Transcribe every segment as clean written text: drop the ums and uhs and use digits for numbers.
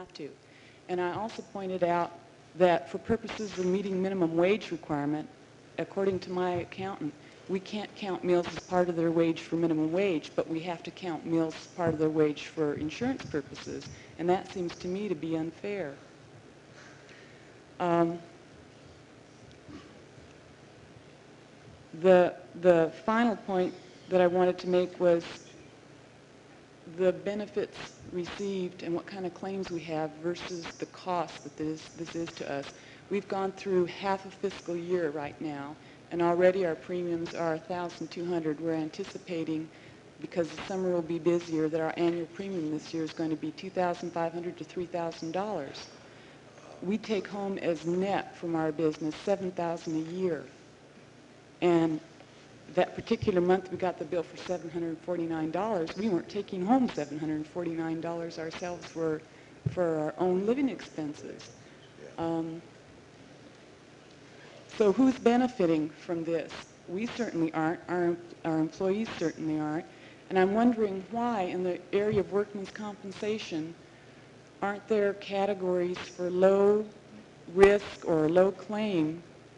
have to. And I also pointed out that for purposes of meeting minimum wage requirement, according to my accountant, we can't count meals as part of their wage for minimum wage, but we have to count meals as part of their wage for insurance purposes, and that seems to me to be unfair. The final point that I wanted to make was the benefits received and what kind of claims we have versus the cost that this is to us. We've gone through half a fiscal year right now, and already our premiums are $1,200. We're anticipating, because the summer will be busier, that our annual premium this year is going to be $2,500 to $3,000. We take home as net from our business $7,000 a year. And that particular month we got the bill for $749. We weren't taking home $749 ourselves for our own living expenses. So who's benefiting from this? We certainly aren't. Our employees certainly aren't. And I'm wondering why in the area of workman's compensation aren't there categories for low risk or low claim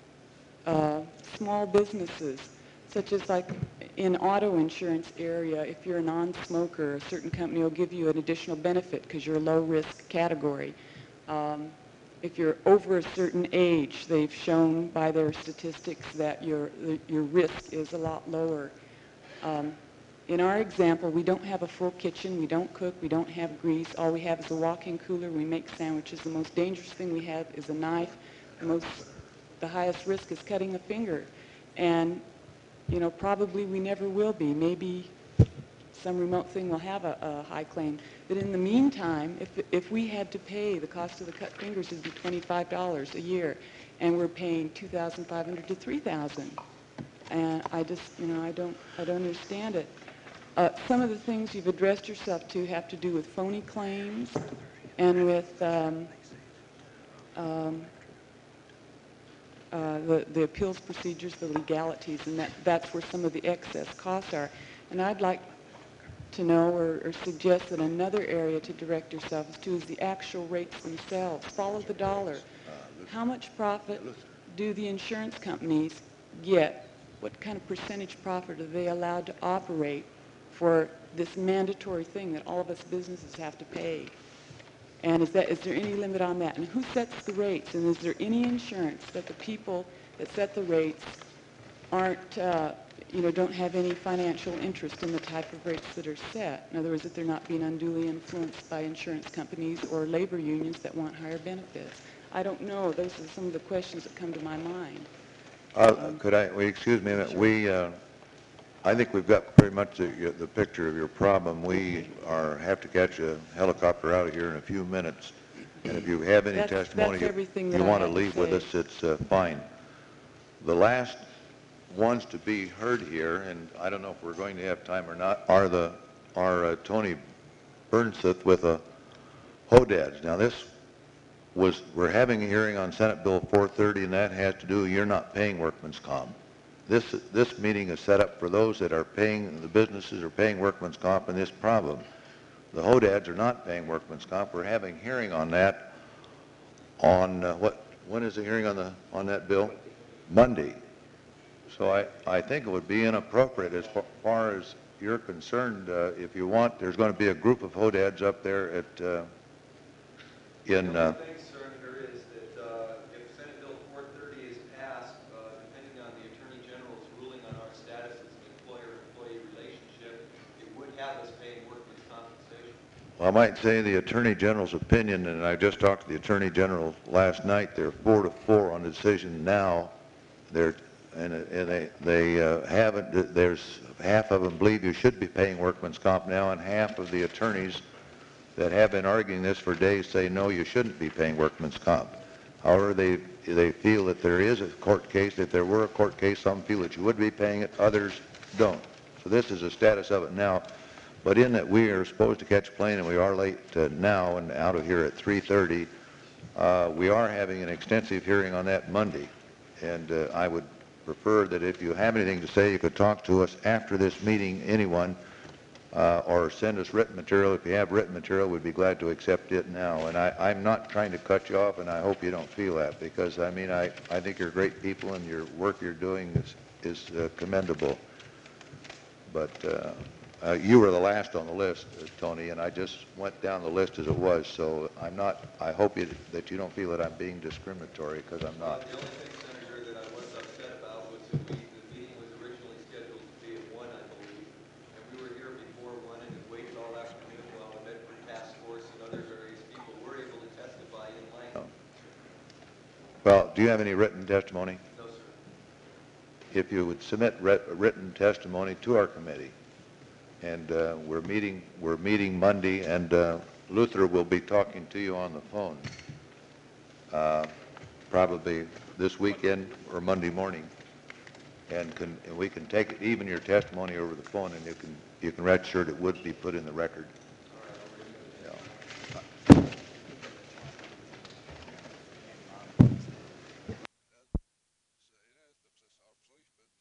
small businesses, such as like in auto insurance area, if you're a non-smoker, a certain company will give you an additional benefit because you're a low-risk category. If you're over a certain age, they've shown by their statistics that your risk is a lot lower. In our example, we don't have a full kitchen, we don't cook, we don't have grease. All we have is a walk-in cooler. We make sandwiches. The most dangerous thing we have is a knife. The highest risk is cutting a finger. And, you know, probably we never will be. Maybe some remote thing will have a high claim. But in the meantime, if we had to pay, the cost of the cut fingers would be $25 a year, and we're paying $2,500 to $3,000. And I just, you know, I don't understand it. Some of the things you've addressed yourself to have to do with phony claims and with the appeals procedures, the legalities, and that's where some of the excess costs are. And I'd like to know or suggest that another area to direct yourselves to is the actual rates themselves. Follow the dollar. How much profit do the insurance companies get? What kind of percentage profit are they allowed to operate for this mandatory thing that all of us businesses have to pay? And is there any limit on that? And who sets the rates? And is there any insurance that the people that set the rates aren't, don't have any financial interest in the type of rates that are set? In other words, that they're not being unduly influenced by insurance companies or labor unions that want higher benefits. I don't know. Those are some of the questions that come to my mind. Excuse me a minute. I think we've got pretty much the picture of your problem. We have to catch a helicopter out of here in a few minutes. And if you have any testimony you want to leave with us, it's fine. The last ones to be heard here, and I don't know if we're going to have time or not, are Tony Burnseth with HODADS. Now we're having a hearing on Senate Bill 430, and that has to do, you're not paying workman's comp. This meeting is set up for those that are paying, the businesses are paying workman's comp in this problem. The HODADs are not paying workman's comp. We're having a hearing on that on, when is the hearing on that bill? Monday. So I think it would be inappropriate as far as you're concerned. If you want, there's going to be a group of HODADs up there at, I might say the Attorney General's opinion, and I just talked to the Attorney General last night. They're 4-4 on the decision now. They haven't. There's half of them believe you should be paying workman's comp now, and half of the attorneys that have been arguing this for days say no, you shouldn't be paying workman's comp. However, they feel that there is a court case. If there were a court case, some feel that you would be paying it, others don't. So this is the status of it now. But in that we are supposed to catch a plane, and we are late now and out of here at 3:30, we are having an extensive hearing on that Monday. And I would prefer that if you have anything to say, you could talk to us after this meeting, anyone. or send us written material. If you have written material, we'd be glad to accept it now. And I'm not trying to cut you off, and I hope you don't feel that, because, I mean, I think you're great people, and your work you're doing is commendable. But you were the last on the list, Tony, and I just went down the list as it was, so I hope that you don't feel that I'm being discriminatory, because I'm not. The only thing, Senator, that I was upset about was that the meeting was originally scheduled to be at 1, I believe, and we were here before 1 and had waited all afternoon while the Medford Task Force and other various people were able to testify in length. Well, do you have any written testimony? No, sir. If you would submit written testimony to our committee, and we're meeting Monday, and Luther will be talking to you on the phone, probably this weekend or Monday morning, and we can take it, even your testimony over the phone, and you can rest assured it would be put in the record.